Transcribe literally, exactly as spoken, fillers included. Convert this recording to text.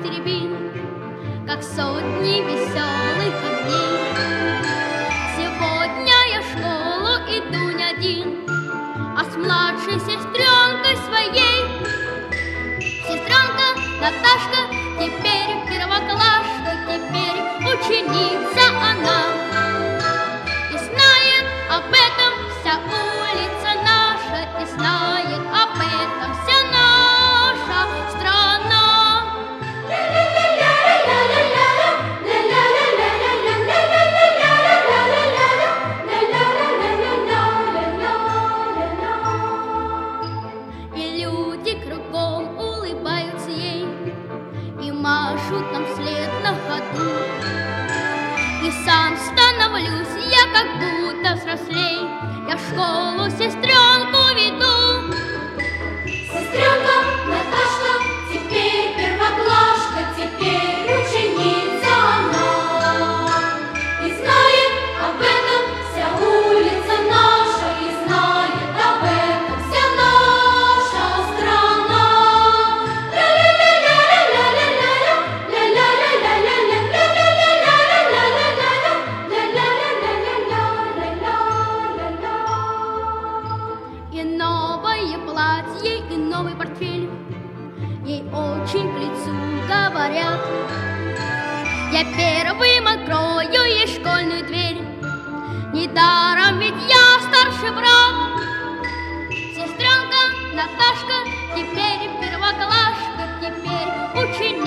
теребинь, как сотни веселых огней. Сегодня я в школу иду не один, а с младшей сестренкой своей. Сестренка Наташка теперь первоклашка, теперь ученица она. И знает об этом вся улица наша, и знает об этом вся наша страна. И люди кругом улыбаются ей и машут нам вслед на ходу. И сам становлюсь я как будто взрослей, я в школу сестренку веду. Сестренка Наташка теперь первоклашка, теперь ученица она. И знает об этом вся улица наша, и знает об этом вся наша страна. И новое платье, и новый портфель ей очень к лицу говорят. Я первым открою ей школьную дверь, недаром ведь я старший брат. Сестренка Наташка теперь первоклашка, теперь ученица.